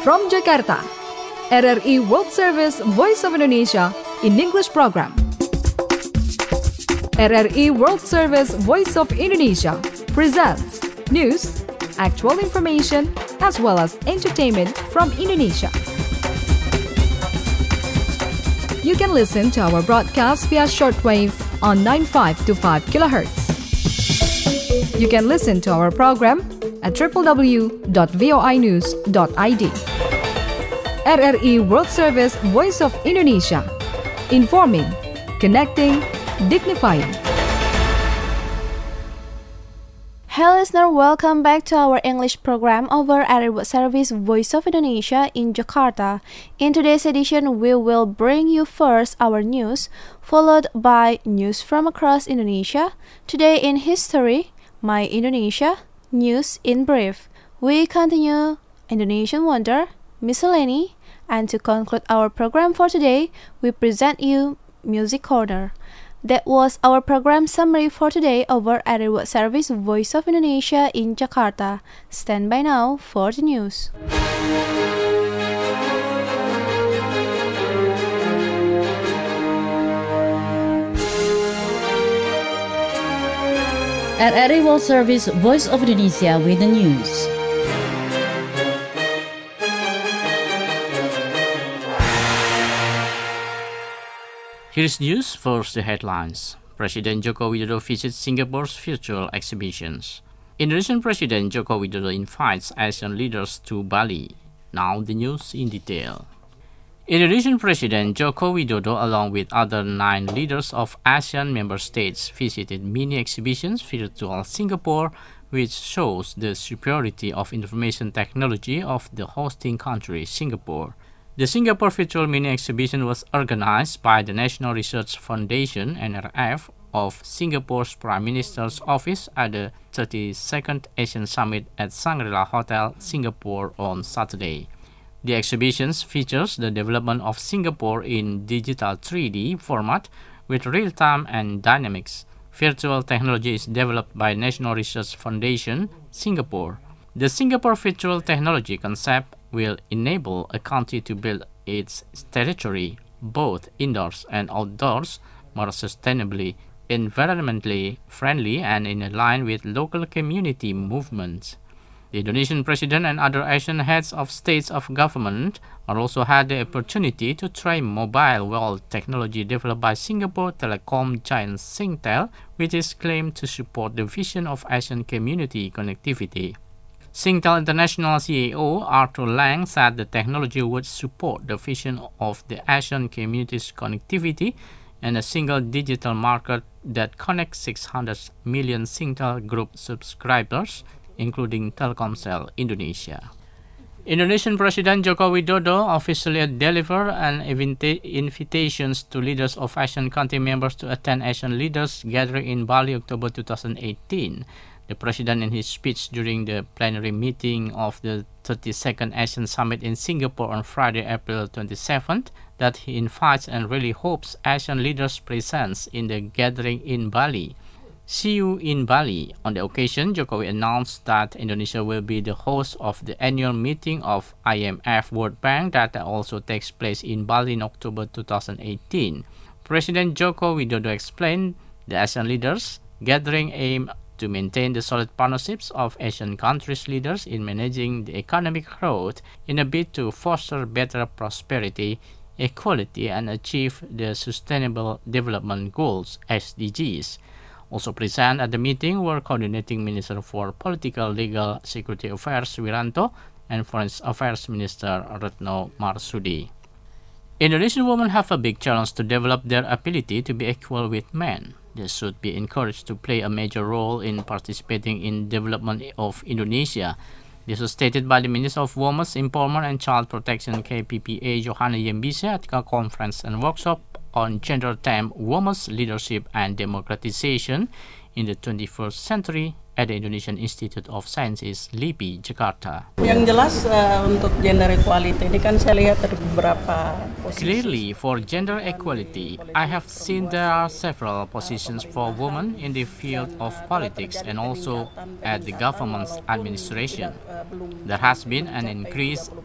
From Jakarta, RRI World Service Voice of Indonesia in English program. RRI World Service Voice of Indonesia presents news, actual information, as well as entertainment from Indonesia. You can listen to our broadcast via shortwave on 9525 kHz. You can listen to our program at www.voinews.id. RRI World Service Voice of Indonesia. Informing, connecting, dignifying. Hello listener, welcome back to our English program over RRI World Service Voice of Indonesia in Jakarta. In today's edition, we will bring you first our news, followed by news from across Indonesia, Today in History, My Indonesia, News in Brief. We continue Indonesian Wonder, Miscellany, and to conclude our program for today, we present you Music Corner. That was our program summary for today over RRI World Service Voice of Indonesia in Jakarta. Stand by now for the news. RRI World Service Voice of Indonesia with the news. Here's news. First, the headlines. President Joko Widodo visits Singapore's virtual exhibitions. Indonesian President Joko Widodo invites ASEAN leaders to Bali. Now the news in detail. Indonesian President Joko Widodo, along with other 9 leaders of ASEAN member states, visited mini exhibitions virtual Singapore, which shows the superiority of information technology of the hosting country, Singapore. The Singapore Virtual Mini Exhibition was organized by the National Research Foundation (NRF) of Singapore's Prime Minister's Office at the 32nd Asian Summit at Shangri-La Hotel, Singapore on Saturday. The exhibition features the development of Singapore in digital 3D format with real-time and dynamics. Virtual technology is developed by National Research Foundation, Singapore. The Singapore Virtual Technology concept will enable a country to build its territory, both indoors and outdoors, more sustainably, environmentally friendly, and in line with local community movements. The Indonesian President and other Asian heads of states of government also had the opportunity to try mobile world technology developed by Singapore telecom giant Singtel, which is claimed to support the vision of Asian community connectivity. Singtel International CEO Arthur Lang said the technology would support the vision of the Asian community's connectivity and a single digital market that connects 600 million Singtel Group subscribers, including Telkomsel Indonesia. Indonesian President Joko Widodo officially delivered an invitations to leaders of Asian country members to attend Asian Leaders Gathering in Bali, October 2018. The President, in his speech during the plenary meeting of the 32nd Asian Summit in Singapore on Friday, April 27th, that he invites and really hopes Asian leaders present in the gathering in Bali. See you in Bali. On the occasion, Jokowi announced that Indonesia will be the host of the annual meeting of IMF World Bank that also takes place in Bali in October 2018. President Joko Widodo explained the Asian Leaders Gathering aim to maintain the solid partnerships of Asian countries' leaders in managing the economic growth in a bid to foster better prosperity, equality, and achieve the Sustainable Development Goals (SDGs). Also present at the meeting were Coordinating Minister for Political, Legal, Security Affairs Wiranto and Foreign Affairs Minister Retno Marsudi. Indonesian women have a big challenge to develop their ability to be equal with men. They should be encouraged to play a major role in participating in development of Indonesia. This was stated by the Minister of Women's Empowerment and Child Protection KPPA Johanna Yembise at a conference and workshop on gender theme Women's Leadership and Democratization in the 21st Century at the Indonesian Institute of Sciences, LIPI, Jakarta. Yang jelas untuk gender equality ini kan saya lihat ada beberapa posisi. Clearly, for gender equality, I have seen there are several positions for women in the field of politics and also at the government's administration. There has been an increase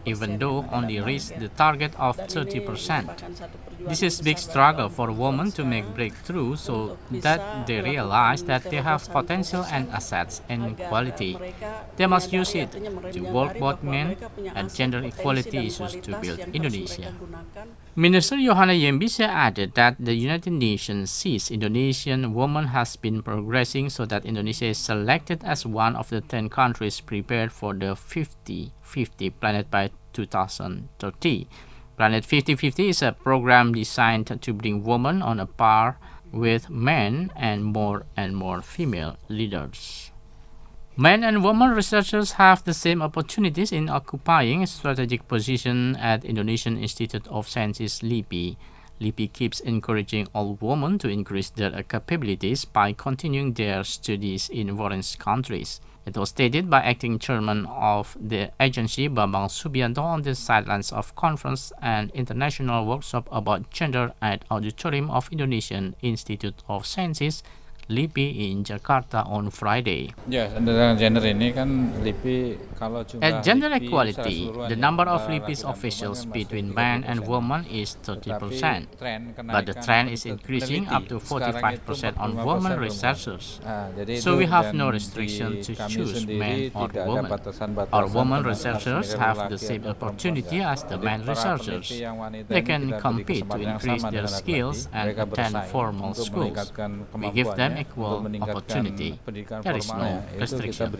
even though only reached the target of 30%. This is a big struggle for women to make breakthrough so that they realize that they have potential and assets and quality. They must use it to work both men and gender equality issues to build Indonesia. Minister Yohana Yembisa added that the United Nations sees Indonesian women has been progressing so that Indonesia is selected as one of the 10 countries prepared for the 50-50 Planet by 2030. Planet 50-50 is a program designed to bring women on a par with men and more female leaders. Men and women researchers have the same opportunities in occupying a strategic position at Indonesian Institute of Sciences LIPI. LIPI keeps encouraging all women to increase their capabilities by continuing their studies in foreign countries. It was stated by acting chairman of the agency Bambang Subianto on the sidelines of conference and international workshop about gender at Auditorium of Indonesian Institute of Sciences LIPI in Jakarta on Friday. Ya, tentang gender ini kan LIPI kalau jumlah At gender LIPI equality, secara the number of keseluruhan, LIPI's bagi officials perempuan between masih men and 30%. women is 30%, but the trend is increasing up to 45% on women researchers. So we have no restriction to choose men or women. Our women researchers have the same opportunity as the men researchers. They can compete to increase their skills and attend formal schools. We give them equal opportunity. There is no restriction.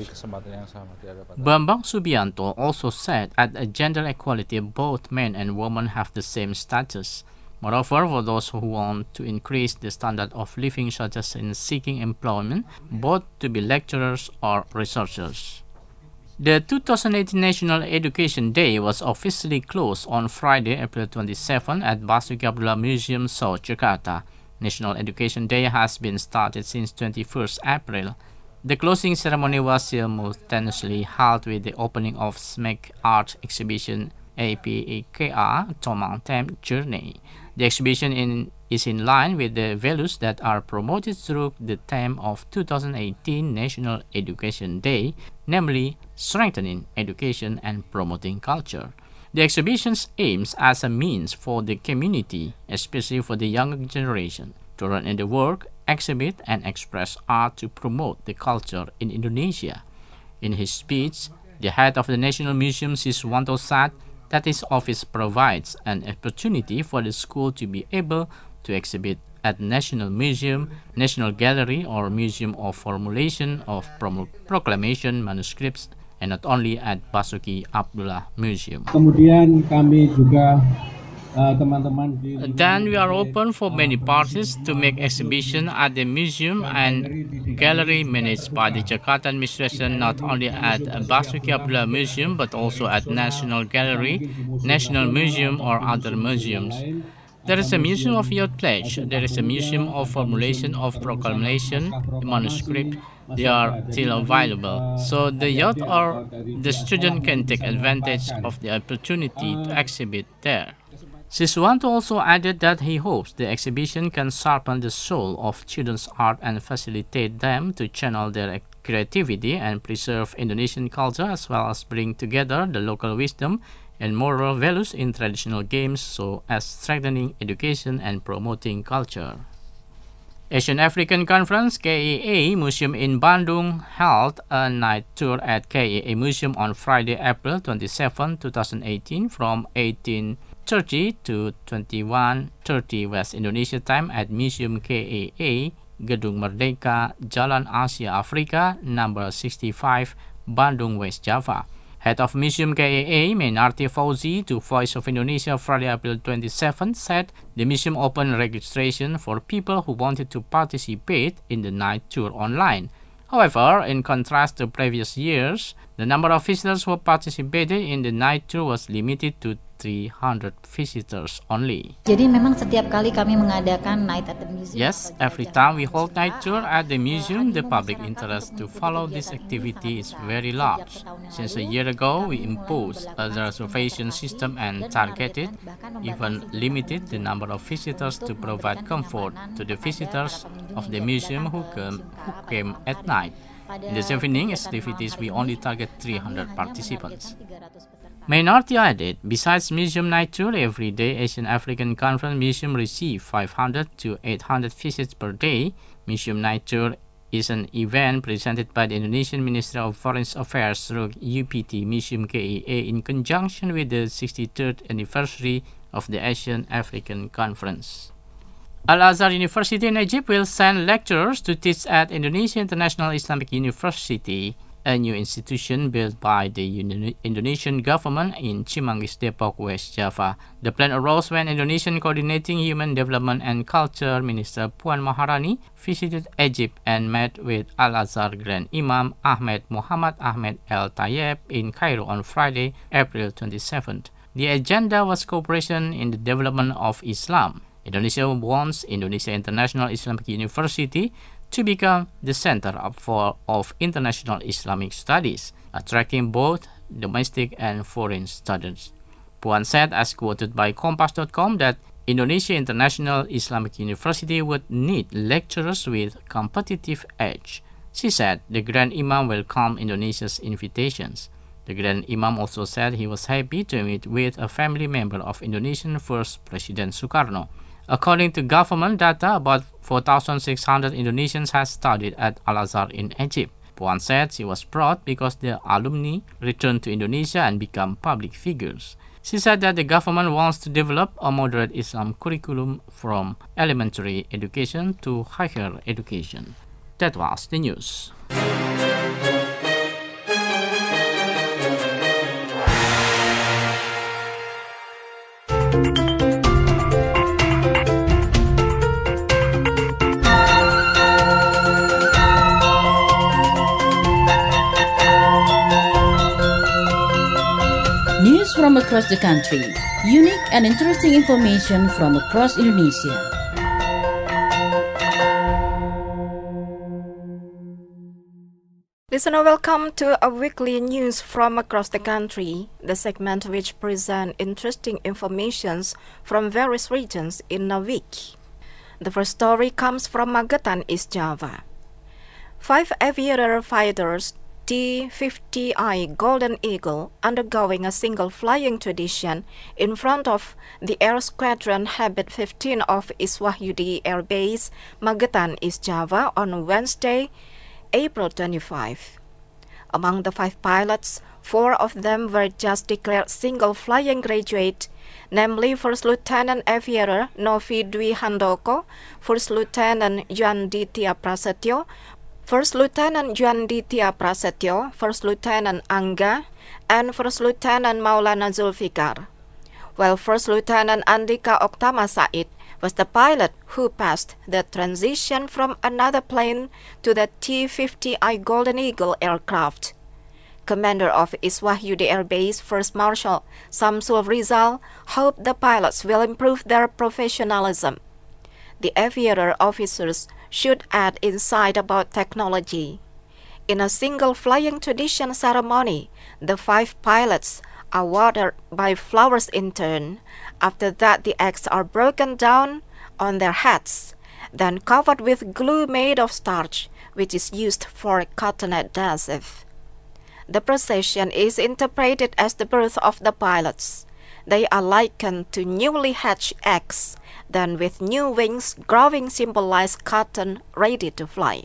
Bambang Subianto also said at gender equality both men and women have the same status. Moreover, for those who want to increase the standard of living such as in seeking employment, both to be lecturers or researchers. The 2018 National Education Day was officially closed on Friday, April 27 at Basuki Abdullah Museum, South Jakarta. National Education Day has been started since 21st April. The closing ceremony was simultaneously held with the opening of SMEC art exhibition APEKA Tomang Time Journey. The exhibition is in line with the values that are promoted through the theme of 2018 National Education Day, namely strengthening education and promoting culture. The exhibition aims as a means for the community, especially for the younger generation, to learn in the work, exhibit, and express art to promote the culture in Indonesia. In his speech, the head of the National Museum, Siswanto, said that his office provides an opportunity for the school to be able to exhibit at National Museum, National Gallery, or Museum of Formulation of Proclamation manuscripts, and not only at Basuki Abdullah Museum. Kemudian kami juga teman-teman di Then we are open for many parties to make exhibition at the museum and gallery managed by the Jakarta administration, not only at Basuki Abdullah Museum but also at National Gallery, National Museum, or other museums. There is a Museum of Youth Pledge, there is a Museum of Formulation of Proclamation manuscript. They are still available, so the youth or the student can take advantage of the opportunity to exhibit there. Siswanto also added that he hopes the exhibition can sharpen the soul of children's art and facilitate them to channel their creativity and preserve Indonesian culture, as well as bring together the local wisdom and moral values in traditional games, so as strengthening education and promoting culture. Asian African Conference KAA Museum in Bandung held a night tour at KAA Museum on Friday, April 27, 2018 from 18:30 to 21:30 West Indonesia time at Museum KAA, Gedung Merdeka, Jalan Asia Afrika, number 65, Bandung, West Java. Head of Museum KAA, Menarti Fauzi, to Voice of Indonesia Friday, April 27, said the museum opened registration for people who wanted to participate in the night tour online. However, in contrast to previous years, the number of visitors who participated in the night tour was limited to 300 visitors only. Jadi memang setiap kali kami mengadakan night at the museum. Yes, every time we hold night tour at the museum, the public interest to follow this activity is very large. Since a year ago, we imposed a reservation system and targeted, even limited the number of visitors to provide comfort to the visitors of the museum who came at night. In this evening activities, we only target 300 participants. Minority added, besides Museum Night Tour, every day Asian African Conference Museum receive 500 to 800 visits per day. Museum Night Tour is an event presented by the Indonesian Ministry of Foreign Affairs through UPT Museum KEA in conjunction with the 63rd anniversary of the Asian African Conference. Al-Azhar University in Egypt will send lecturers to teach at Indonesia International Islamic University, a new institution built by the Indonesian government in Cimanggis, Depok, West Java. The plan arose when Indonesian Coordinating Human Development and Culture Minister Puan Maharani visited Egypt and met with Al-Azhar Grand Imam Ahmed Muhammad Ahmed El Tayeb in Cairo on Friday, April 27th. The agenda was cooperation in the development of Islam. Indonesia wants Indonesia International Islamic University to become the center of international Islamic studies, attracting both domestic and foreign students. Puan said, as quoted by Kompas.com, that Indonesia International Islamic University would need lecturers with competitive edge. She said the Grand Imam welcomed Indonesia's invitations. The Grand Imam also said he was happy to meet with a family member of Indonesian first President Sukarno. According to government data, about 4,600 Indonesians have studied at Al-Azhar in Egypt. Puan said she was proud because the alumni returned to Indonesia and become public figures. She said that the government wants to develop a moderate Islam curriculum from elementary education to higher education. That was the news. News from across the country. Unique and interesting information from across Indonesia. Listener, welcome to a weekly news from across the country, the segment which presents interesting informations from various regions in a week. The first story comes from Magetan, East Java. 5 aviator fighters T-50I Golden Eagle undergoing a single flying tradition in front of the Air Squadron Habit 15 of Iswahyudi Air Base, Magetan, East Java on Wednesday, April 25. Among the 5 pilots, 4 of them were just declared single flying graduate, namely First Lieutenant Aviator Novi Dwi Handoko, First Lieutenant Juan Ditya Prasetyo, First Lieutenant Juan Ditya Prasetyo, First Lieutenant Angga, and First Lieutenant Maulana Zulfikar, while First Lieutenant Andika Oktama Said was the pilot who passed the transition from another plane to the T-50I Golden Eagle aircraft. Commander of Iswahyudi Air Base First Marshal Samsul Rizal hoped the pilots will improve their professionalism. The aviator officers should add insight about technology. In a single flying tradition ceremony, the 5 pilots are watered by flowers in turn. After that, the eggs are broken down on their heads, then covered with glue made of starch, which is used for cotton adhesive. The procession is interpreted as the birth of the pilots. They are likened to newly hatched eggs, then with new wings growing symbolize cotton ready to fly.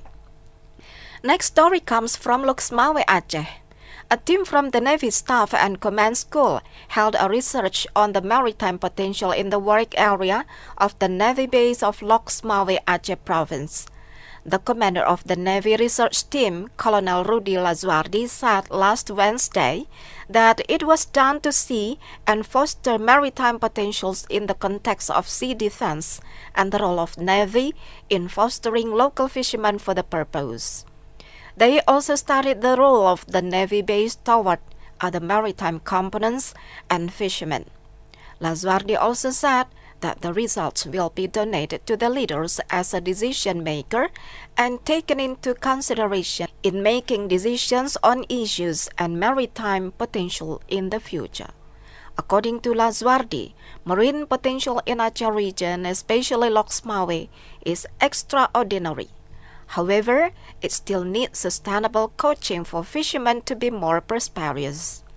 Next story comes from Loksmawe, Aceh. A team from the Navy Staff and Command School held a research on the maritime potential in the work area of the Navy base of Loksmawe, Aceh Province. The commander of the Navy research team, Colonel Rudy Lazuardi, said last Wednesday that it was done to see and foster maritime potentials in the context of sea defense and the role of Navy in fostering local fishermen for the purpose. They also studied the role of the Navy base toward other maritime components and fishermen. Lazuardi also said that the results will be donated to the leaders as a decision maker and taken into consideration in making decisions on issues and maritime potential in the future. According to Lazuardi, marine potential in Aceh region, especially Loksmawe, is extraordinary. However, it still needs sustainable coaching for fishermen to be more prosperous.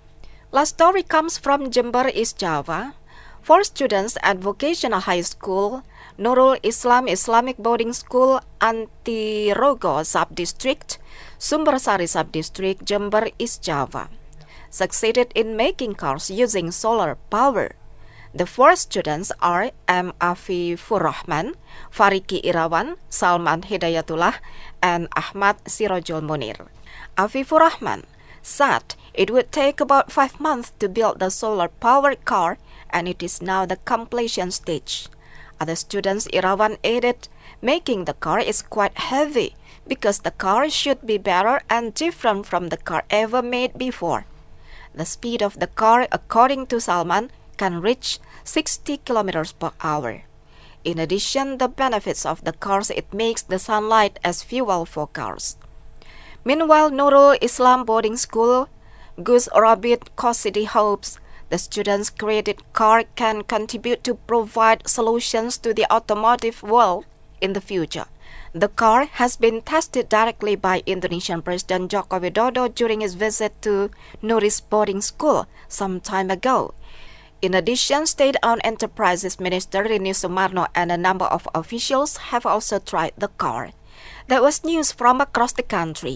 Last story comes from Jember, East Java. 4 students at Vocational High School, Nurul Islam Islamic Boarding School, Antirogo Sub-District, Sumbersari Sub-District, Jember, East Java, succeeded in making cars using solar power. The 4 students are M. Afifur Rahman, Fariki Irawan, Salman Hidayatullah, and Ahmad Sirojul Munir. Afifur Rahman said it would take about 5 months to build the solar-powered car, and it is now the completion stage. Other students, Irawan added, making the car is quite heavy because the car should be better and different from the car ever made before. The speed of the car, according to Salman, can reach 60 kilometers per hour. In addition, the benefits of the cars, it makes the sunlight as fuel for cars. Meanwhile, Nurul Islam Boarding School, Gus Rabit Kosidi hopes the students' created car can contribute to provide solutions to the automotive world in the future. The car has been tested directly by Indonesian President Joko Widodo during his visit to Nuris Boarding School some time ago. In addition, State-owned Enterprises Minister Rini Sumarno and a number of officials have also tried the car. That was news from across the country.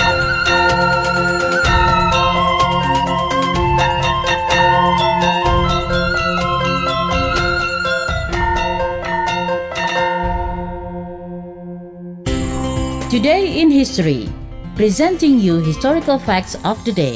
Today in History, presenting you historical facts of the day.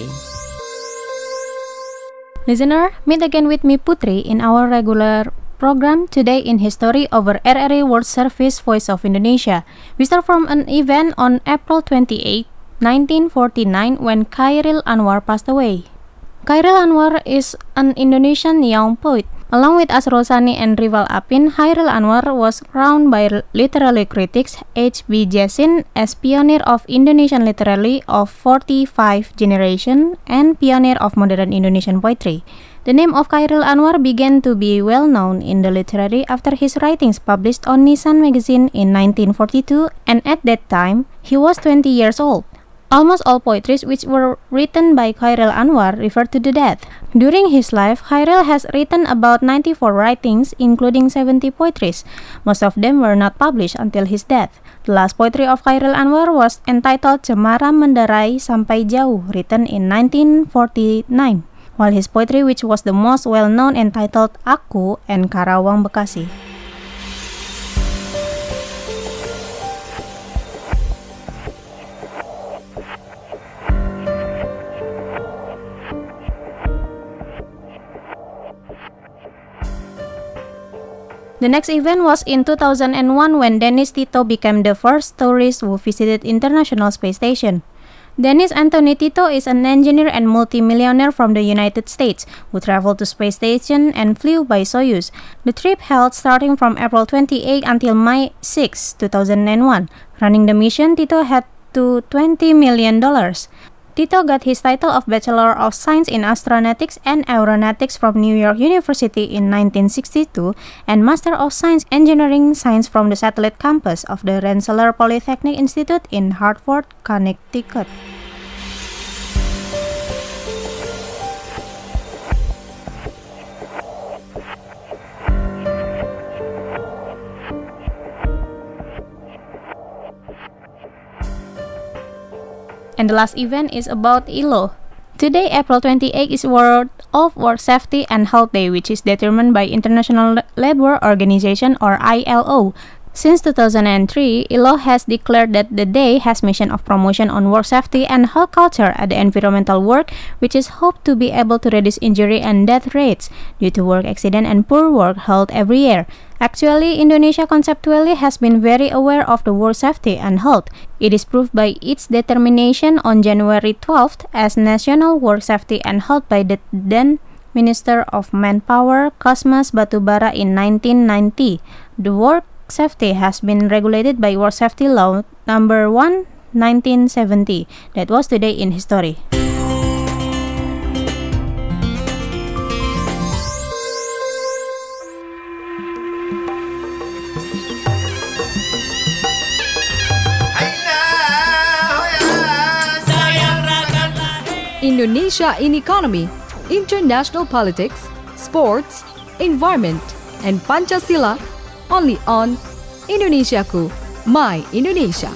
Listener, meet again with me Putri in our regular program Today in History over RRI World Service Voice of Indonesia. We start from an event on April 28, 1949 when Chairil Anwar passed away. Chairil Anwar is an Indonesian young poet. Along with Asrul Sani and Rival Apin, Chairil Anwar was crowned by literary critics H.B. Jasin as pioneer of Indonesian literary of 45 generation and pioneer of modern Indonesian poetry. The name of Chairil Anwar began to be well known in the literary after his writings published on Nisan magazine in 1942, and at that time he was 20 years old. Almost all poetries which were written by Chairil Anwar refer to the dead. During his life, Chairil has written about 94 writings, including 70 poetries. Most of them were not published until his death. The last poetry of Chairil Anwar was entitled Cemara Menderai Sampai Jauh, written in 1949, while his poetry, which was the most well-known, entitled Aku and Karawang Bekasi. The next event was in 2001 when Dennis Tito became the first tourist who visited International Space Station. Dennis Anthony Tito is an engineer and multimillionaire from the United States who traveled to space station and flew by Soyuz. The trip held starting from April 28 until May 6, 2001. Running the mission, Tito had to $20 million. Tito got his title of Bachelor of Science in Astronautics and Aeronautics from New York University in 1962 and Master of Science Engineering Science from the Satellite Campus of the Rensselaer Polytechnic Institute in Hartford, Connecticut. And the last event is about ILO. Today, April 28, is World of Work Safety and Health Day, which is determined by International Labour Organization or ILO. Since 2003, ILO has declared that the day has mission of promotion on work safety and health culture at the environmental work, which is hoped to be able to reduce injury and death rates due to work accident and poor work health every year. Actually, Indonesia conceptually has been very aware of the work safety and health. It is proved by its determination on January 12th as National Work Safety and Health by the then Minister of Manpower, Cosmas Batubara in 1990. The work safety has been regulated by Work Safety Law number 1, 1970. That was Today in History. Indonesia in Economy international politics, sports, environment, and Pancasila only on Indonesiaku, My Indonesia.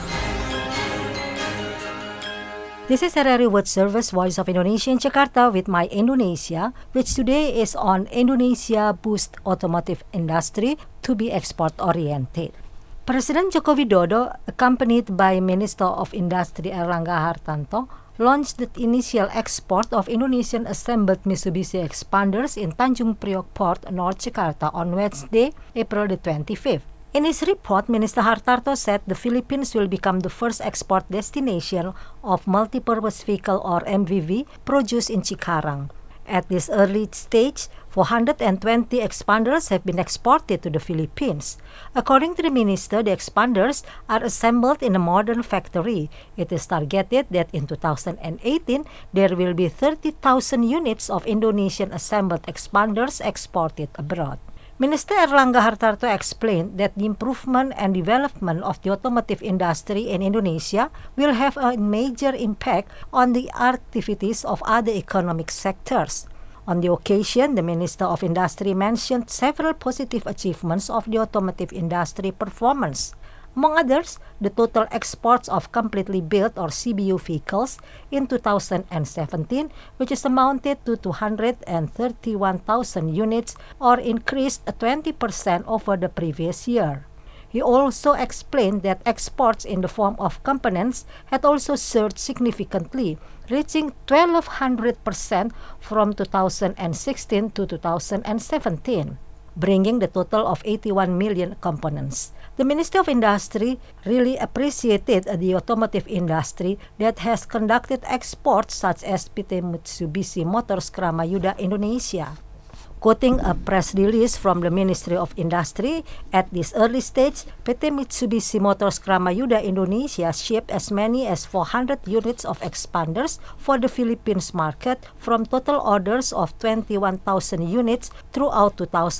This is RRI World Service Voice of Indonesia in Jakarta with My Indonesia, which today is on Indonesia Boost Automotive Industry to be export-oriented. President Joko Widodo, accompanied by Minister of Industry Airlangga Hartarto, launched the initial export of Indonesian assembled Mitsubishi expanders in Tanjung Priok Port, North Jakarta on Wednesday, April the 25th. In his report, Minister Hartarto said the Philippines will become the first export destination of multipurpose vehicle or MVV produced in Cikarang. At this early stage, 420 expanders have been exported to the Philippines. According to the minister, the expanders are assembled in a modern factory. It is targeted that in 2018, there will be 30,000 units of Indonesian assembled expanders exported abroad. Minister Airlangga Hartarto explained that the improvement and development of the automotive industry in Indonesia will have a major impact on the activities of other economic sectors. On the occasion, the Minister of Industry mentioned several positive achievements of the automotive industry performance. Among others, the total exports of completely built or CBU vehicles in 2017, which is amounted to 231,000 units or increased 20% over the previous year. He also explained that exports in the form of components had also surged significantly, reaching 1,200% from 2016 to 2017. Bringing the total of 81 million components. The Ministry of Industry really appreciated the automotive industry that has conducted exports such as PT Mitsubishi Motors Kramayuda Indonesia. Quoting a press release from the Ministry of Industry, at this early stage, PT Mitsubishi Motors Kramayuda Indonesia shipped as many as 400 units of expanders for the Philippines market from total orders of 21,000 units throughout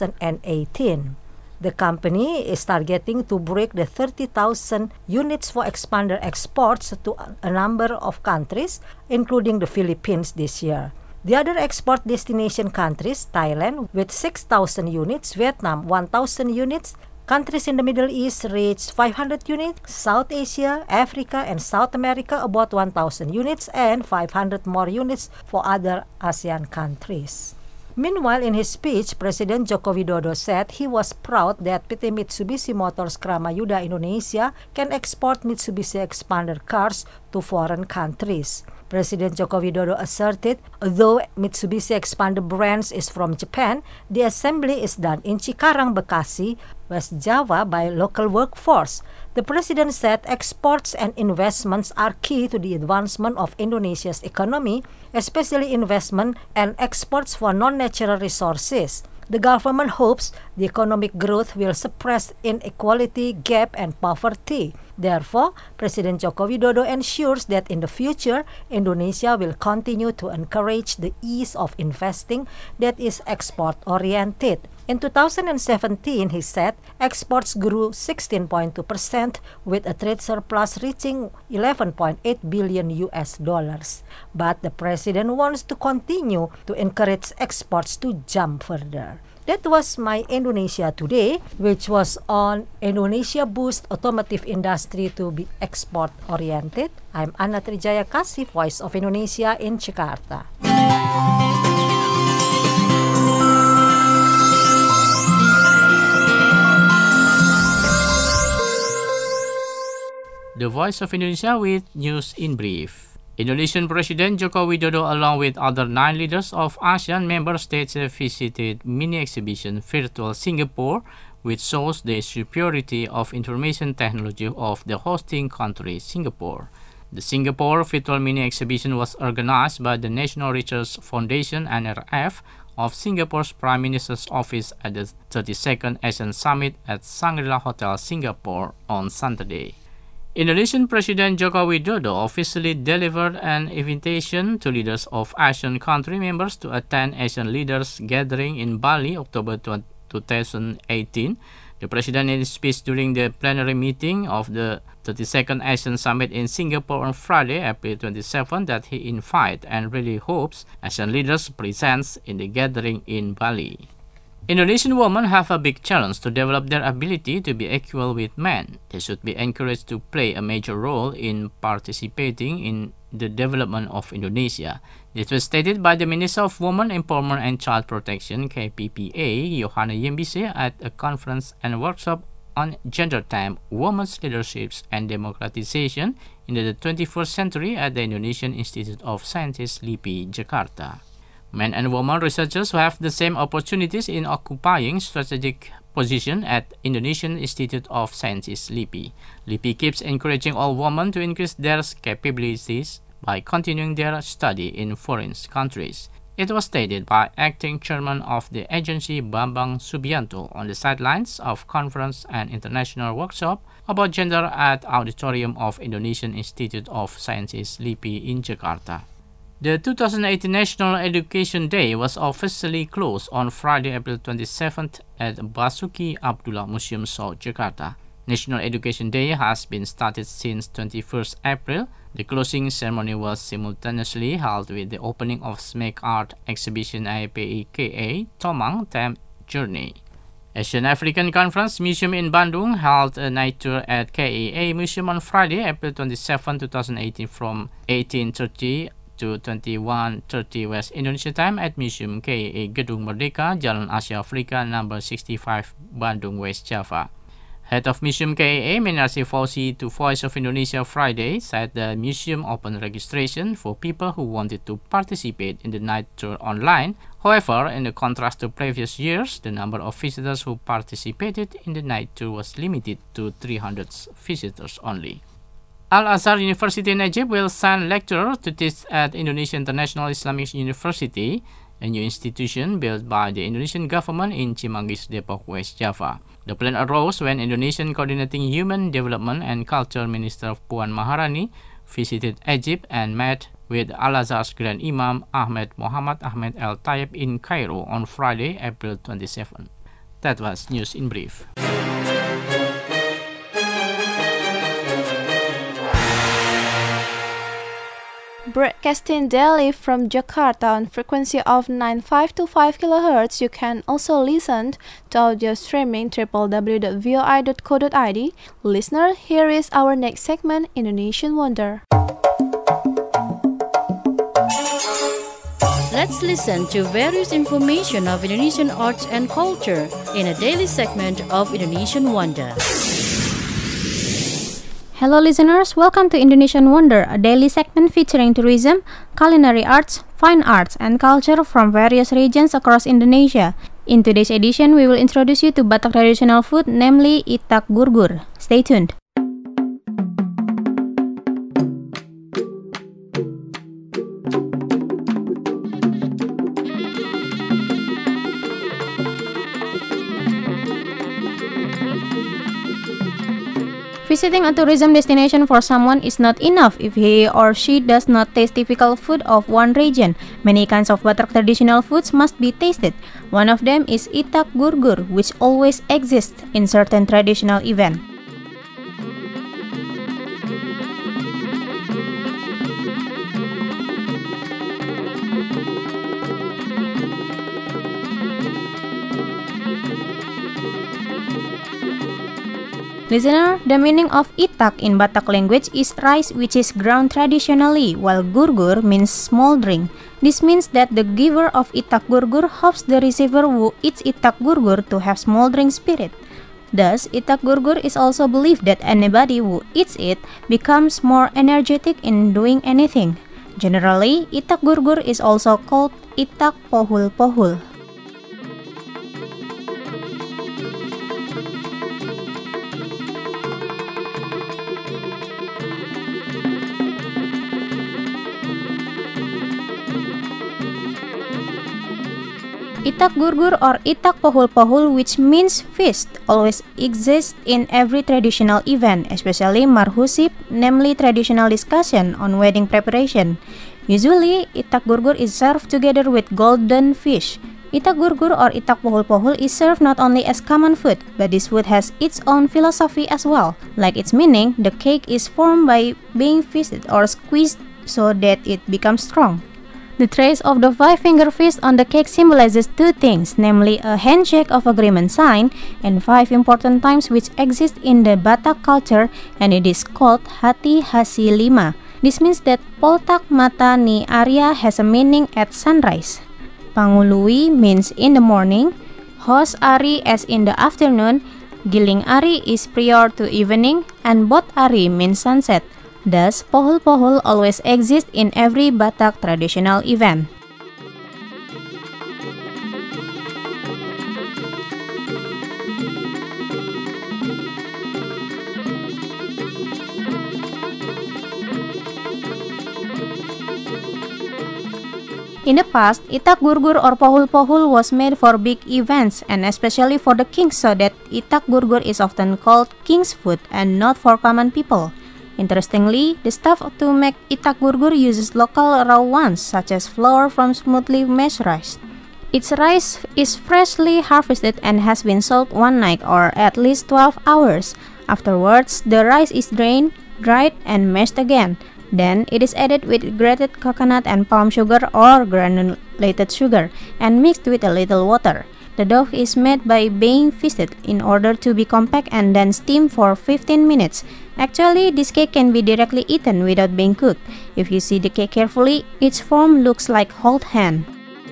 2018. The company is targeting to break the 30,000 units for expander exports to a number of countries, including the Philippines this year. The other export destination countries, Thailand with 6,000 units, Vietnam 1,000 units, countries in the Middle East reached 500 units, South Asia, Africa, and South America about 1,000 units, and 500 more units for other ASEAN countries. Meanwhile, in his speech, President Joko Widodo said he was proud that PT Mitsubishi Motors Kramayuda Indonesia can export Mitsubishi expander cars to foreign countries. President Joko Widodo asserted, although Mitsubishi expander brands is from Japan, the assembly is done in Cikarang, Bekasi, West Java by local workforce. The president said exports and investments are key to the advancement of Indonesia's economy, especially investment and exports for non-natural resources. The government hopes the economic growth will suppress inequality, gap, and poverty. Therefore, President Joko Widodo ensures that in the future, Indonesia will continue to encourage the ease of investing that is export-oriented. In 2017, he said, exports grew 16.2% with a trade surplus reaching $11.8 billion. But the president wants to continue to encourage exports to jump further. That was My Indonesia Today, which was on Indonesia Boost Automotive Industry to be export-oriented. I'm Anna Trijaya Kasih, Voice of Indonesia in Jakarta. The Voice of Indonesia with news in brief. Indonesian President Joko Widodo along with other 9 leaders of ASEAN member states visited mini-exhibition Virtual Singapore, which shows the superiority of information technology of the hosting country, Singapore. The Singapore Virtual Mini-Exhibition was organized by the National Research Foundation NRF of Singapore's Prime Minister's Office at the 32nd ASEAN Summit at Shangri-La Hotel, Singapore on Saturday. Indonesian President Joko Widodo officially delivered an invitation to leaders of ASEAN country members to attend ASEAN Leaders Gathering in Bali, October 2018. The President in his speech during the plenary meeting of the 32nd ASEAN Summit in Singapore on Friday, April 27, that he invites and really hopes ASEAN leaders present in the gathering in Bali. Indonesian women have a big challenge to develop their ability to be equal with men. They should be encouraged to play a major role in participating in the development of Indonesia. This was stated by the Minister of Women Empowerment and Child Protection (KPPA), Yohana Yembise, at a conference and workshop on Gender Time, Women's Leaderships and Democratization in the 21st Century at the Indonesian Institute of Sciences, LIPI, Jakarta. Men and women researchers who have the same opportunities in occupying strategic position at Indonesian Institute of Sciences, LIPI. LIPI keeps encouraging all women to increase their capabilities by continuing their study in foreign countries. It was stated by acting chairman of the agency Bambang Subianto on the sidelines of conference and international workshop about gender at Auditorium of Indonesian Institute of Sciences, LIPI in Jakarta. The 2018 National Education Day was officially closed on Friday, April 27th at Basuki Abdullah Museum, South Jakarta. National Education Day has been started since 21st April. The closing ceremony was simultaneously held with the opening of SMEC Art Exhibition IPIKA Tomang Time Journey. Asian African Conference Museum in Bandung held a night tour at KEA Museum on Friday, April 27, 2018 from 18:30 to 21:30 West Indonesia time at Museum KEA Gedung Merdeka, Jalan Asia Afrika, number 65, Bandung, West Java. Head of Museum KEA, Minarsi Fauzi, to Voice of Indonesia Friday, said the museum opened registration for people who wanted to participate in the night tour online. However, in contrast to previous years, the number of visitors who participated in the night tour was limited to 300 visitors only. Al-Azhar University in Egypt will send lecturers to teach at Indonesia International Islamic University, a new institution built by the Indonesian government in Cimanggis, Depok, West Java. The plan arose when Indonesian Coordinating Human Development and Culture Minister Puan Maharani visited Egypt and met with Al-Azhar's Grand Imam Ahmed Muhammad Ahmed Al Tayyib in Cairo on Friday, April 27. That was News in Brief. Broadcasting daily from Jakarta on frequency of 9525 kHz, you can also listen to audio streaming www.voi.co.id. Listener, here is our next segment, Indonesian Wonder. Let's listen to various information of Indonesian arts and culture in a daily segment of Indonesian Wonder. Hello listeners, welcome to Indonesian Wonder, a daily segment featuring tourism, culinary arts, fine arts, and culture from various regions across Indonesia. In today's edition, we will introduce you to Batak traditional food, namely Itak Gurgur. Stay tuned. Visiting a tourism destination for someone is not enough if he or she does not taste typical food of one region. Many kinds of Batak traditional foods must be tasted. One of them is Itak Gurgur, which always exists in certain traditional events. Listener, the meaning of itak in Batak language is rice which is ground traditionally, while gurgur means smoldering. This means that the giver of itak gurgur hopes the receiver who eats itak gurgur to have smoldering spirit. Thus, itak gurgur is also believed that anybody who eats it becomes more energetic in doing anything. Generally, itak gurgur is also called itak pohul-pohul. Itak Gurgur or Itak Pohul-Pohul, which means feast, always exists in every traditional event, especially marhusib, namely traditional discussion on wedding preparation. Usually, Itak Gurgur is served together with golden fish. Itak gurgur or itak pohul-pohul is served not only as common food, but this food has its own philosophy as well. Like its meaning, the cake is formed by being fisted or squeezed so that it becomes strong. The trace of the five-finger fist on the cake symbolizes two things, namely a handshake of agreement sign and 5 important times which exist in the Batak culture, and it is called Hati Hasi Lima. This means that Poltak Mata Ni Arya has a meaning at sunrise. Pangului means in the morning, Hos Ari as in the afternoon, Giling Ari is prior to evening, and Bot Ari means sunset. Thus, pohul-pohul always exist in every Batak traditional event. In the past, itak gurgur or pohul-pohul was made for big events and especially for the kings, so that itak gurgur is often called king's food and not for common people. Interestingly, the stuff to make itak gurgur uses local raw ones such as flour from smoothly mashed rice. Its rice is freshly harvested and has been soaked one night or at least 12 hours. Afterwards, the rice is drained, dried, and mashed again. Then it is added with grated coconut and palm sugar or granulated sugar and mixed with a little water. The dough is made by being fisted in order to be compact and then steamed for 15 minutes. Actually, this cake can be directly eaten without being cooked. If you see the cake carefully, its form looks like whole hand.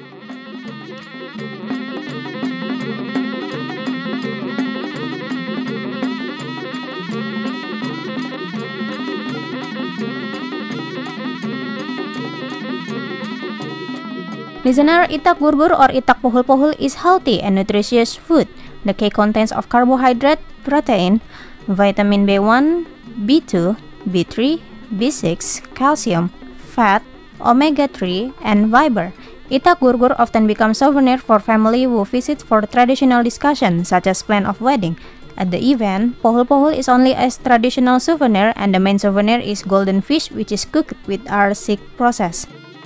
Listener, itak gurgur or itak pohul-pohul is healthy and nutritious food. The cake contains of carbohydrate, protein, vitamin B1, B2, B3, B6, calcium, fat, omega-3, and fiber. Itak gurgur often becomes souvenir for family who visit for traditional discussion, such as plan of wedding. At the event, pohul-pohul is only a traditional souvenir, and the main souvenir is golden fish, which is cooked with arsik process.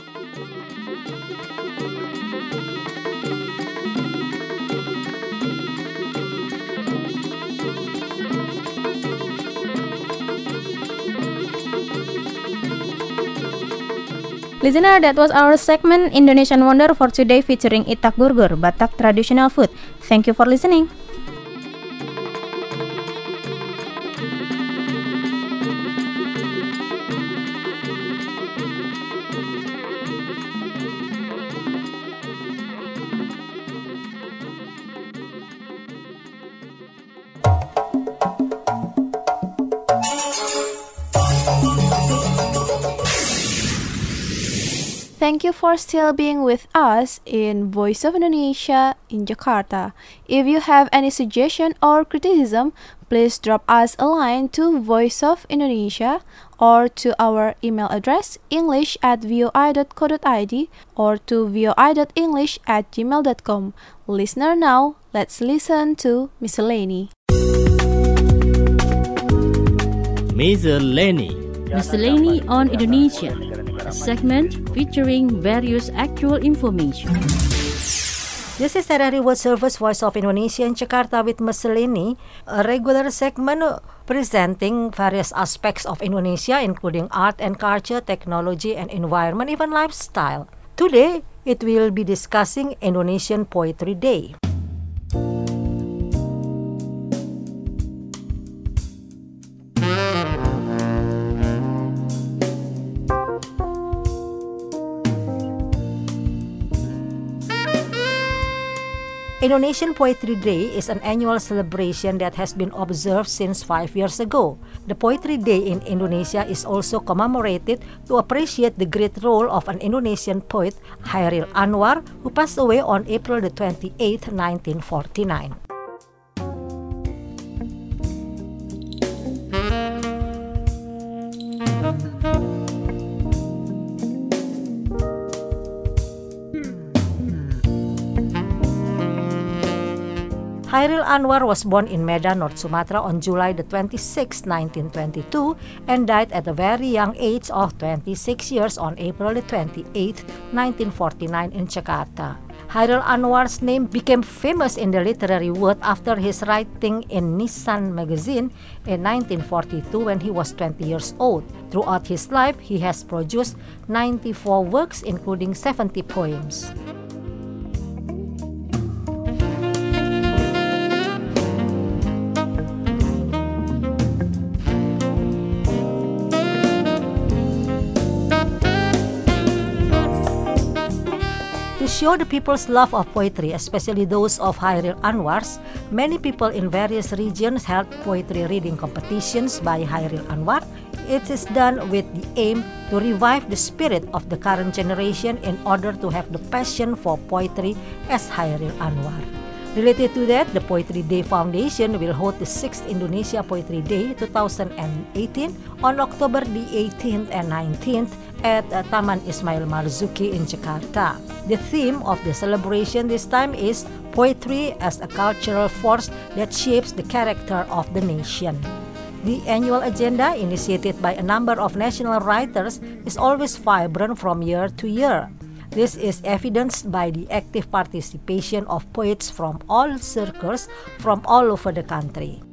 Listener, that was our segment Indonesian Wonder for today featuring itak gurgur, Batak traditional food. Thank you for listening. Thank you for still being with us in Voice of Indonesia in Jakarta. If you have any suggestion or criticism, please drop us a line to Voice of Indonesia or to our email address english@voi.co.id or to voi.english@gmail.com. Listener, now let's listen to Miscellany. Miscellany on Indonesia, a segment featuring various actual information. This is RRI World Service Voice of Indonesia in Jakarta with Miscellany, a regular segment presenting various aspects of Indonesia including art and culture, technology and environment, even lifestyle. Today, it will be discussing Indonesian Poetry Day. Indonesian Poetry Day is an annual celebration that has been observed since 5 years ago. The Poetry Day in Indonesia is also commemorated to appreciate the great role of an Indonesian poet, Chairil Anwar, who passed away on April 28, 1949. Chairil Anwar was born in Medan, North Sumatra on July 26, 1922 and died at a very young age of 26 years on April 28, 1949 in Jakarta. Hairil Anwar's name became famous in the literary world after his writing in Nisan magazine in 1942 when he was 20 years old. Throughout his life, he has produced 94 works including 70 poems. To show the people's love of poetry, especially those of Hairil Anwar's, many people in various regions held poetry reading competitions by Hairil Anwar. It is done with the aim to revive the spirit of the current generation in order to have the passion for poetry as Hairil Anwar. Related to that, the Poetry Day Foundation will hold the 6th Indonesia Poetry Day 2018 on October the 18th and 19th at Taman Ismail Marzuki in Jakarta. The theme of the celebration this time is Poetry as a Cultural Force that Shapes the Character of the Nation. The annual agenda, initiated by a number of national writers, is always vibrant from year to year. This is evidenced by the active participation of poets from all circles from all over the country.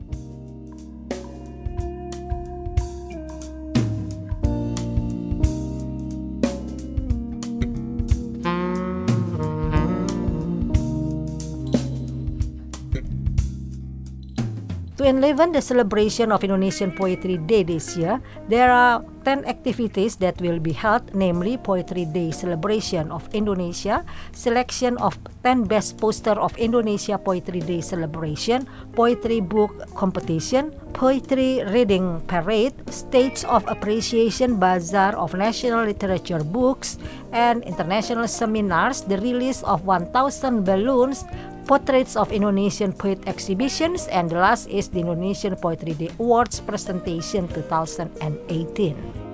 To enliven the celebration of Indonesian Poetry Day this year, there are 10 activities that will be held, namely Poetry Day Celebration of Indonesia, selection of 10 best poster of Indonesia Poetry Day Celebration, Poetry Book Competition, Poetry Reading Parade, Stage of Appreciation Bazaar of National Literature Books, and international seminars, the release of 1,000 balloons, portraits of Indonesian poet exhibitions, and the last is the Indonesian Poetry Day Awards presentation 2018.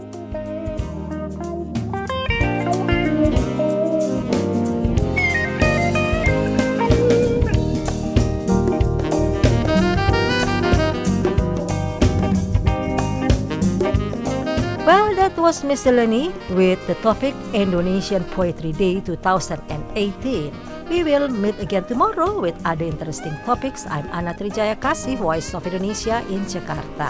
Well, that was Miscellany with the topic Indonesian Poetry Day 2018. We will meet again tomorrow with other interesting topics. I'm Ana Trijaya Kasih, Voice of Indonesia in Jakarta.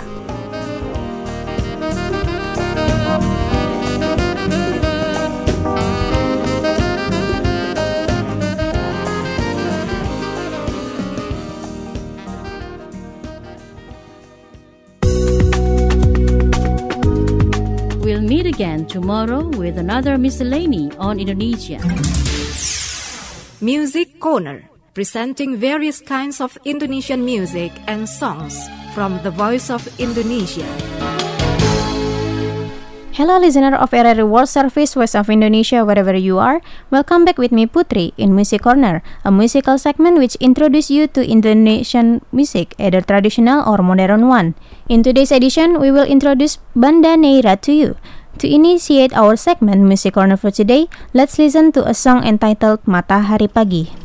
We'll meet again tomorrow with another miscellany on Indonesia. Music Corner, presenting various kinds of Indonesian music and songs from the Voice of Indonesia. Hello listener of RRI World Service Voice of Indonesia wherever you are. Welcome back with me Putri in Music Corner, a musical segment which introduces you to Indonesian music, either traditional or modern one. In today's edition, we will introduce Banda Neira to you. To initiate our segment Music Corner for today, let's listen to a song entitled Matahari Pagi.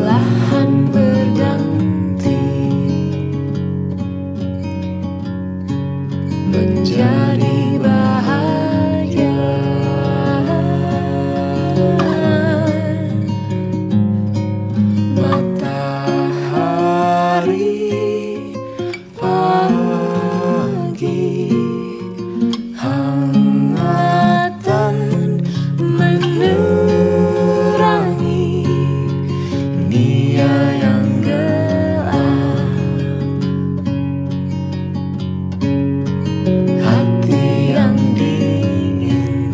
perlahan berganti menjadi bahagia. Matahari pagi, hangatan menerangi dunia yang gelap. Hati yang dingin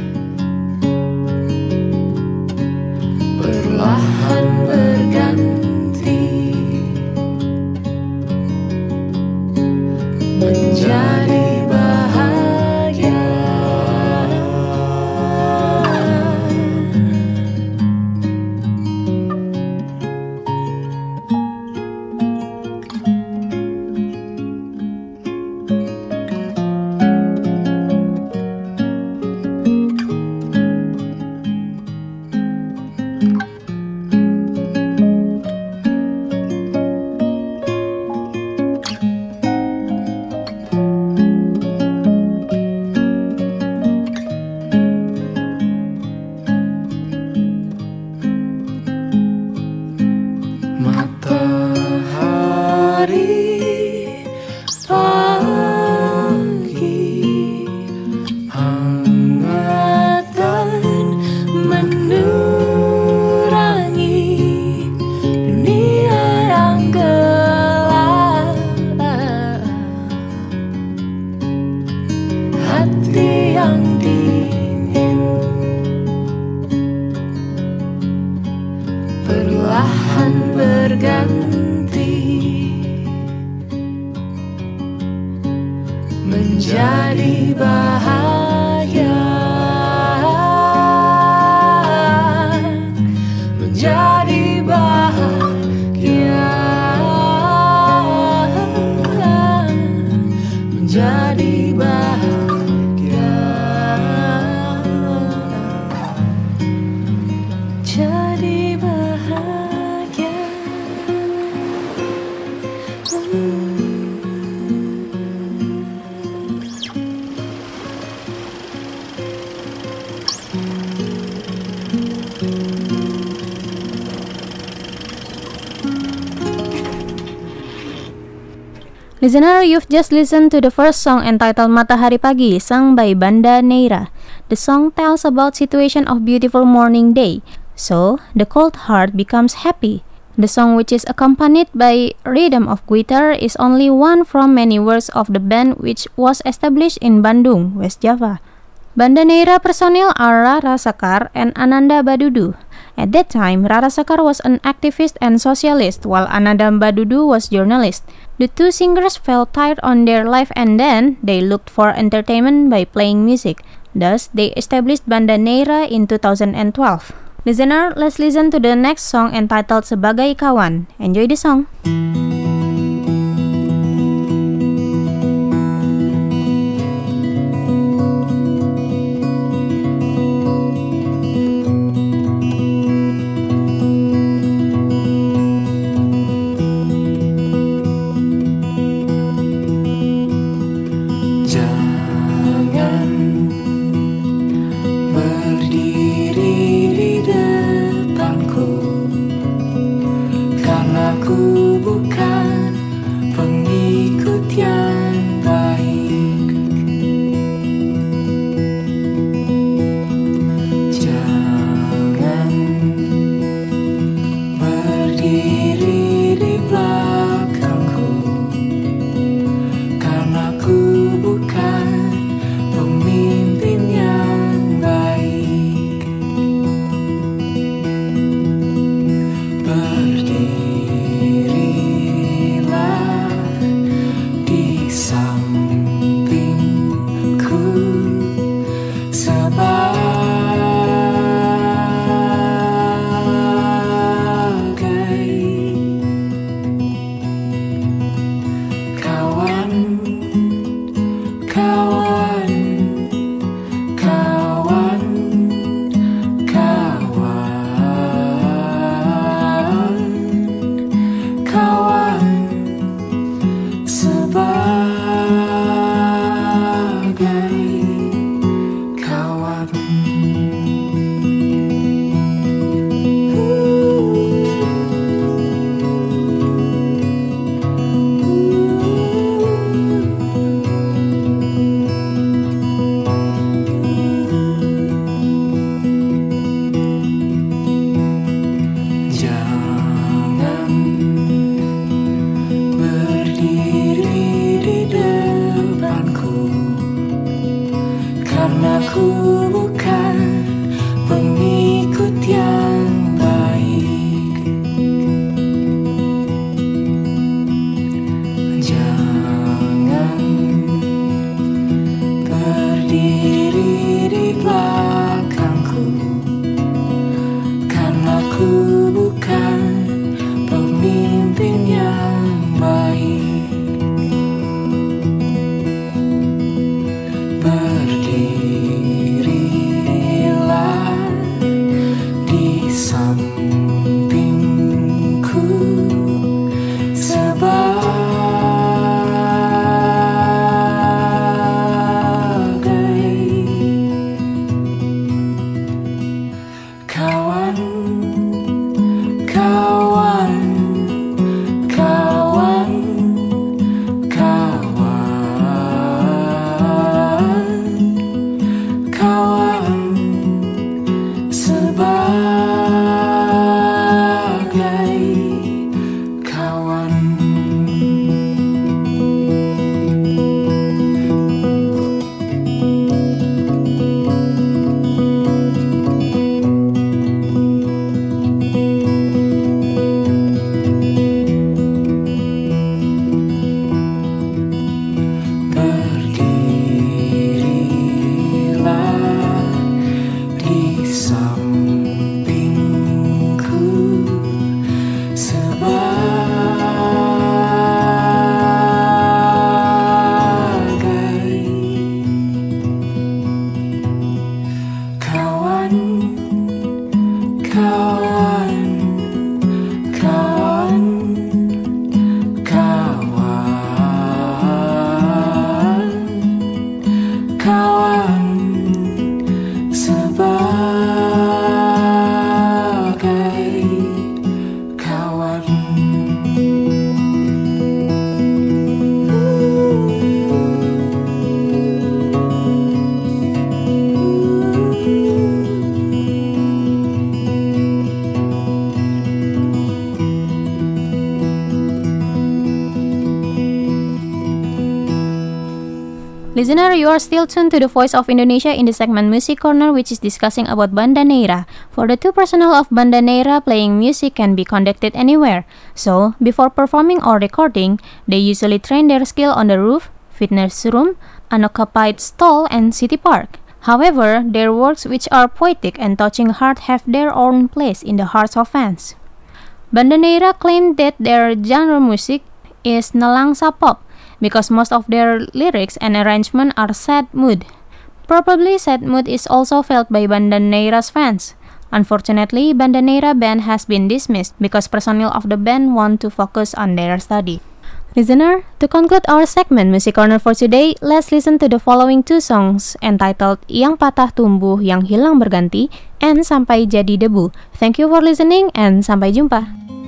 perlahan berganti menjadi bahagia. Matahari pagi, hangatan menerangi dunia yang gelap. Hati yang dingin perlahan berganti menjadi bahagia. Menjadi bahagia. Menjadi bahagia. Jadi bahagia. Listener, you've just listened to the first song entitled Matahari Pagi, sung by Banda Neira. The song tells about situation of beautiful morning day, so the cold heart becomes happy. The song, which is accompanied by rhythm of guitar, is only one from many works of the band which was established in Bandung, West Java. Banda Neira personnel are Rara Sakar and Ananda Badudu. At that time, Rara Sakar was an activist and socialist, while Ananda Badudu was journalist. The two singers felt tired on their life and then they looked for entertainment by playing music. Thus, they established Banda Neira in 2012. Listener, let's listen to the next song entitled Sebagai Kawan. Enjoy the song. Jangan berdiri di depanku, karena ku bukan pengikut yang baik. Jangan berdiri di belakangku, karena ku bukan pemimpin yang baik. Berdirilah di Listener, you are still tuned to the Voice of Indonesia in the segment Music Corner, which is discussing about Banda Neira. For the two personnel of Banda Neira, playing music can be conducted anywhere. So, before performing or recording, they usually train their skill on the roof, fitness room, unoccupied stall, and city park. However, their works, which are poetic and touching heart, have their own place in the hearts of fans. Banda Neira claimed that their genre music is Nelangsa pop, because most of their lyrics and arrangement are sad mood. Probably sad mood is also felt by Banda Neira's fans. Unfortunately, Banda Neira band has been dismissed because personnel of the band want to focus on their study. Listener, to conclude our segment Music Corner for today, let's listen to the following two songs entitled Yang Patah Tumbuh, Yang Hilang Berganti, and Sampai Jadi Debu. Thank you for listening and sampai jumpa.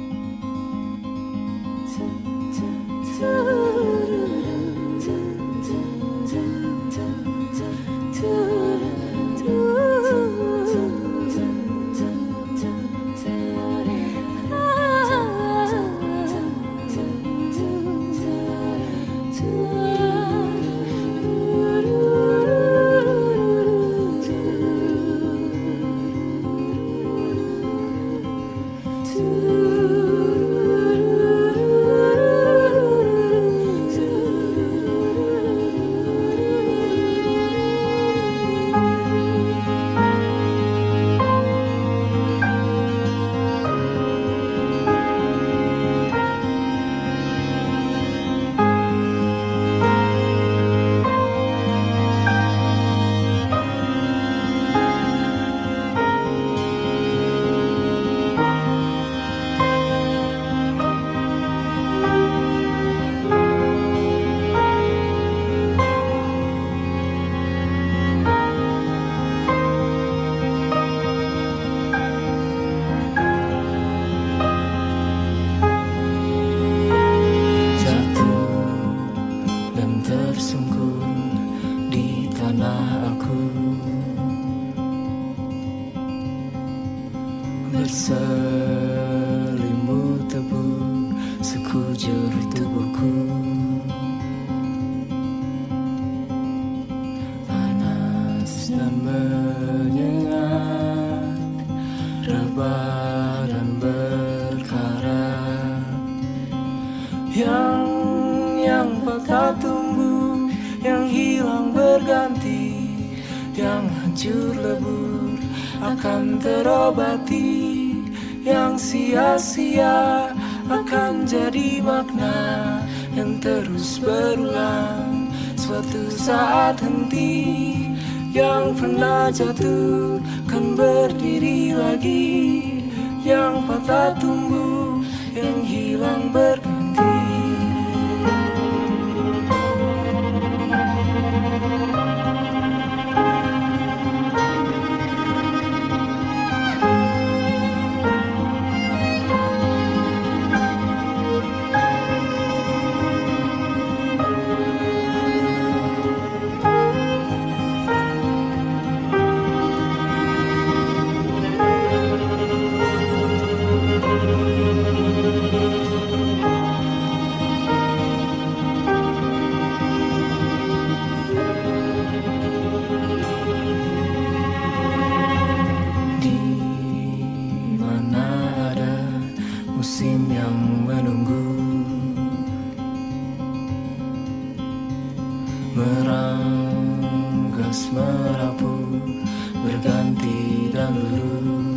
Berselimut tebu sekujur tubuhku, panas dan menyengat, rebah dan berkarat. Yang patah tumbuh, yang hilang berganti, yang hancur lebur akan terobati, yang sia-sia akan jadi makna yang terus berulang. Suatu saat henti, yang pernah jatuh kan berdiri lagi, yang patah tumbuh, yang hilang berganti. Musim yang menunggu, meranggas merapu, berganti dan luluh.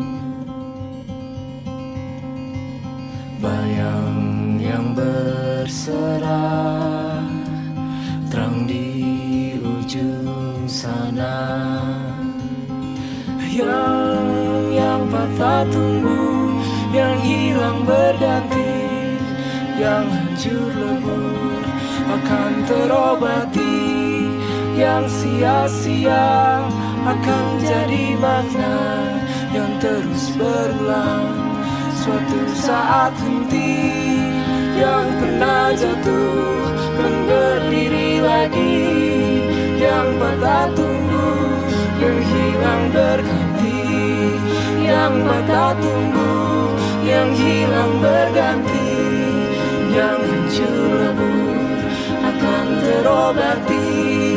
Bayang yang berserah, terang di ujung sana. Yang patah tumbuh, yang hilang berganti, yang hancur lebur akan terobati, yang sia-sia akan jadi makna yang terus berulang. Suatu saat henti, yang pernah jatuh kan berdiri lagi, yang patah tumbuh, yang hilang berganti, yang patah tumbuh, yang hilang berganti, yang hancur lebur akan terobati,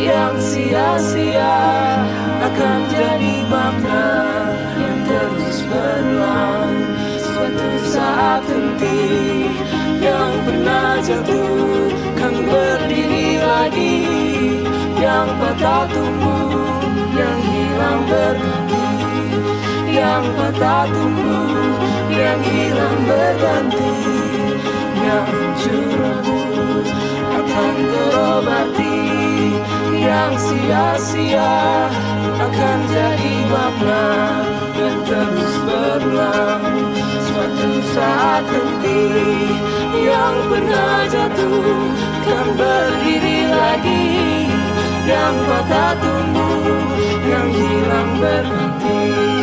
yang sia-sia akan jadi makna yang terus berulang. Suatu saat henti, yang pernah jatuh kan berdiri lagi, yang patah tumbuh, yang hilang berganti, yang patah tumbuh, yang hilang berganti, yang hancur lebur akan terobati, yang sia-sia akan jadi makna yang terus berulang. Suatu saat henti, yang pernah jatuh kan berdiri lagi, yang patah tumbuh, yang hilang berganti.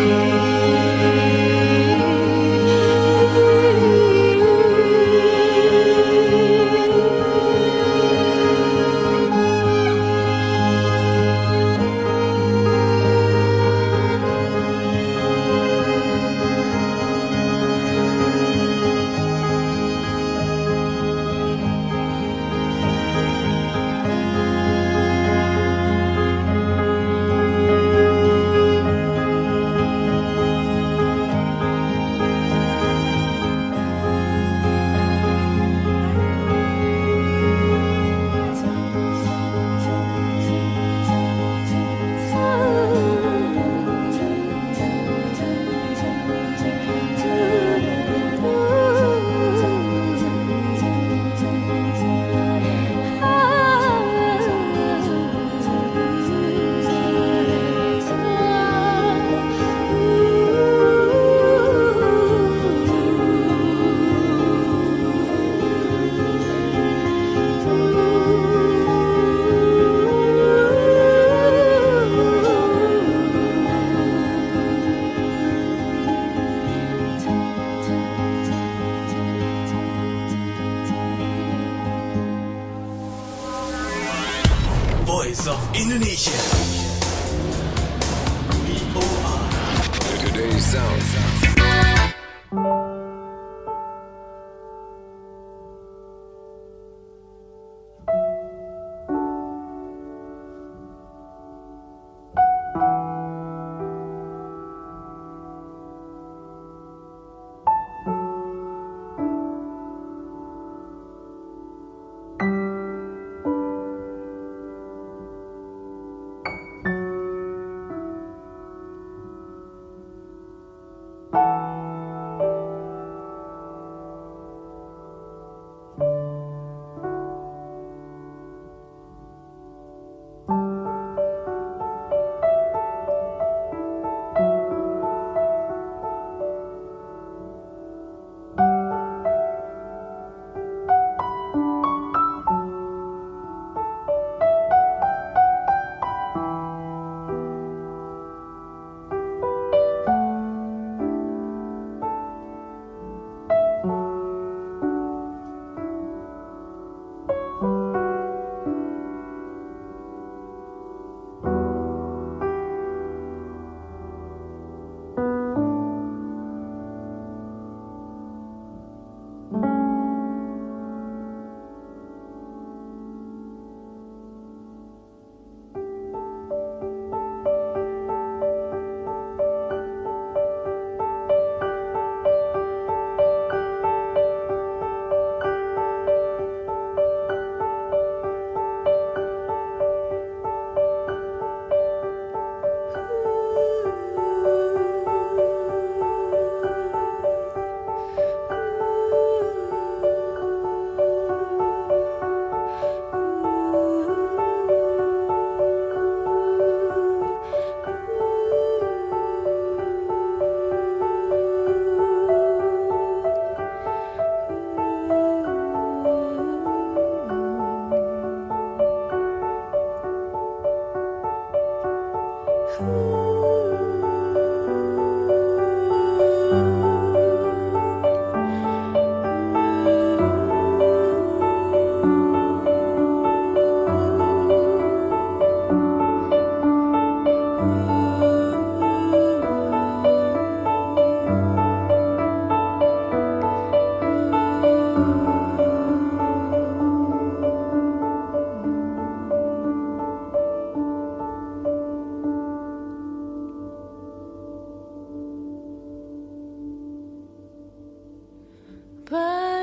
Voice of Indonesia. VOA. Today's sound.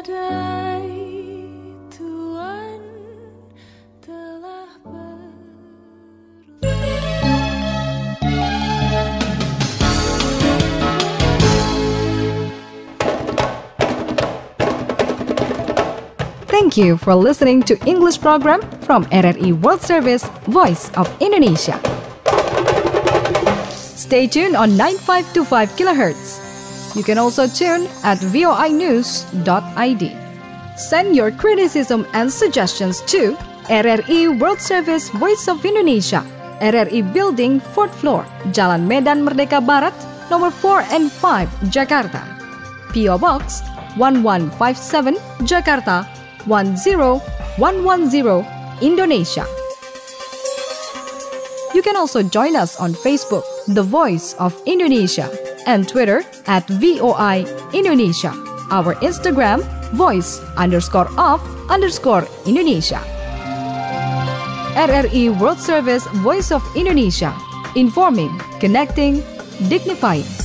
badai Tuhan telah Thank you for listening to English program from RRI World Service, Voice of Indonesia. Stay tuned on 9525 kHz. You can also tune at voinews.id. Send your criticism and suggestions to RRI World Service, Voice of Indonesia, RRI Building, 4th floor, Jalan Medan Merdeka Barat, nomor 4 and 5, Jakarta. PO Box 1157, Jakarta 10110, Indonesia. You can also join us on Facebook, The Voice of Indonesia, and Twitter at VOI Indonesia. Our Instagram, voice_of_Indonesia. RRI World Service, Voice of Indonesia. Informing, connecting, dignifying.